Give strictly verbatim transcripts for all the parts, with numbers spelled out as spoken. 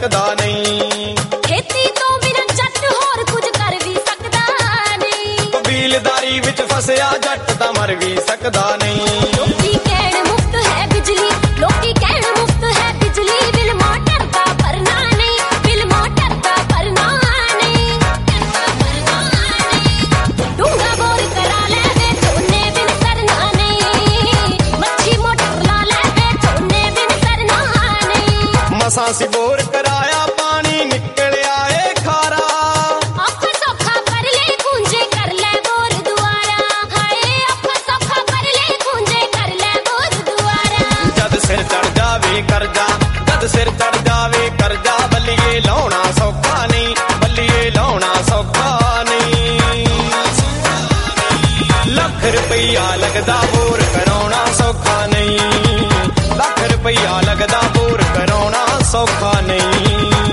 ਸਕਦਾ ਨਹੀਂ। ਖੇਤੀ ਤੋਂ ਬਿਨਾਂ ਜੱਟ ਹੋਰ ਕੁਝ ਕਰ ਵੀ ਸਕਦਾ ਨਹੀਂ। ਕਬੀਲਦਾਰੀ ਵਿੱਚ ਫਸਿਆ ਜੱਟ ਤਾਂ ਮਰ ਵੀ ਸਕਦਾ ਨਹੀਂ। ਲੋਕੀ ਕਹਿਣ ਮੁਫਤ ਹੈ ਬਿਜਲੀ, ਲੋਕੀ ਕਹਿਣ ਮੁਫਤ ਹੈ ਬਿਜਲੀ, ਬਿਲ ਮੋਟਰ ਦਾ ਭਰਨਾ ਨਹੀਂ, ਬਿਲ ਮੋਟਰ ਦਾ ਭਰਨਾ ਨਹੀਂ। ਡੂੰਘਾ ਬੋਰ ਕਰਾ ਲੈ ਵੇ ਝੋਨੇ ਬਿਨ ਸਰਨਾ ਨਹੀਂ, ਮੱਛੀ ਮੋਟਰ ਲਾ ਲੈ ਵੇ ਝੋਨੇ ਬਿਨ ਸਰਨਾ ਨਹੀਂ। ਮਸਾਂ ਸੀ ਬੋਰ ਕਰਾਇਆ ਪਾਣੀ ਨਿਕਲਿਆ ਏ ਖਾਰਾ, ਔਖਾ ਸੌਖਾ ਕਰ ਲੈ ਪੂੰਜੇ ਕਰ ਲੈ ਬੋਰ ਦੁਆਰਾ, ਹਾਏ ਔਖਾ ਸੌਖਾ ਕਰ ਲੈ ਪੂੰਜੇ ਕਰ ਲੈ ਬੋਰ ਦੁਆਰਾ। ਜਦ ਸਿਰ ਚੜ ਜਾਵੇ ਕਰਜ਼ਾ, ਜਦ ਸਿਰ ਚੜ ਜਾਵੇ ਕਰਜ਼ਾ, ਬੱਲੀਏ ਲਾਉਣਾ ਸੌਖਾ ਨਹੀਂ, ਬੱਲੀਏ ਲਾਉਣਾ ਸੌਖਾ ਨਹੀਂ। ਲੱਖ ਰੁਪਈਆ ਲੱਗਦਾ ਬੋਰ ਕਰਾਉਣਾ ਸੌਖਾ ਨਹੀਂ, ਲੱਖ ਰੁਪਈਆ ਲੱਗਦਾ ਬੋਰ ਕਰਾਉਣਾ ਸੌਖਾ ਨਹੀਂ।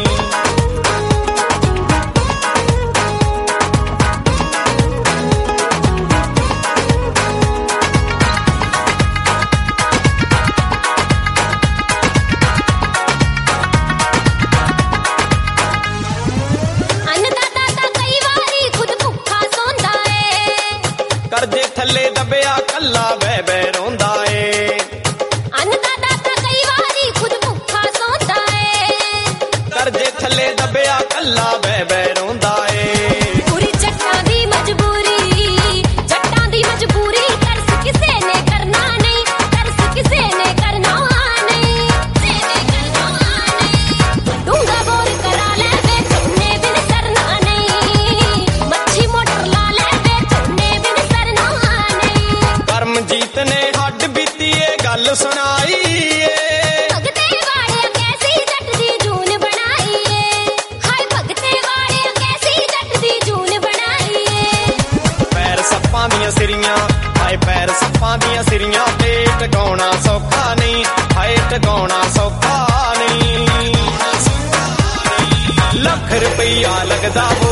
ਅੰਨਦਾਤਾ ਤਾਂ ਕਈ ਵਾਰੀ ਖੁਦ ਭੁੱਖਾ ਸੌਂਦਾ ਏ, ਕਰਜ਼ੇ ਥੱਲੇ ਦੱਬਿਆ ਕੱਲਾ ਬਹਿ ਬਹਿ ਰੋਂਦਾ ਏ। ਅੰਨਦਾਤਾ ਤਾਂ ਕਈ ਵਾਰੀ ਖੁਦ ਭੁੱਖਾ ਸੌਂਦਾ ਏ, ਕਰਜ਼ੇ ਥੱਲੇ ਦੱਬਿਆ ਕੱਲਾ ਬਹਿ ਬਹਿ ਰੋਂਦਾ ਏ। ਪੂਰੀ ਜੱਟਾਂ ਦੀ ਮਜਬੂਰੀ, ਜੱਟਾਂ ਦੀ ਮਜਬੂਰੀ, ਤਰਸ ਕਿਸੇ ਨੇ ਕਰਨਾ ਨਹੀਂ, ਤਰਸ ਕਿਸੇ ਨੇ ਕਰਨਾ ਨਹੀਂ, ਕਿਸੇ ਨੇ ਕਰਨਾ ਨਹੀਂ। ਡੂੰਘਾ ਬੋਰ ਕਰਾ ਲੈ ਵੇ ਝੋਨੇ ਬਿਨ ਸਰਨਾ ਨਹੀਂ, ਮੱਛੀ ਮੋਟਰ ਲਾ ਲੈ ਵੇ ਝੋਨੇ ਬਿਨ ਸਰਨਾ ਨਹੀਂ। ਕਰਮਜੀਤ ਨੇ ਹੱਡ ਬੀਤੀ ਏ ਗੱਲ ਸੁਣਾਈ ਏ, ਭਗਤੇ ਵਾਲਿਆਂ ਕੈਸੀ ਜੱਟ ਦੀ ਜੂਨ ਬਣਾਈ ਏ, ਹਾਏ ਭਗਤੇ ਵਾਲਿਆਂ ਕੈਸੀ ਜੱਟ ਦੀ ਜੂਨ ਬਣਾਈ ਏ। ਪੈਰ ਸੱਪਾਂ ਦੀਆਂ ਸਿਰੀਆਂ, ਹਾਏ ਪੈਰ ਸੱਪਾਂ ਦੀਆਂ ਸਿਰੀਆਂ, ਤੇ ਟਿਕਾਉਣਾ ਸੌਖਾ ਨਹੀਂ, ਹਾਏ ਟਿਕਾਉਣਾ ਸੌਖਾ ਨਹੀਂ। ਲੱਖ ਰੁਪਈਆ ਲੱਗਦਾ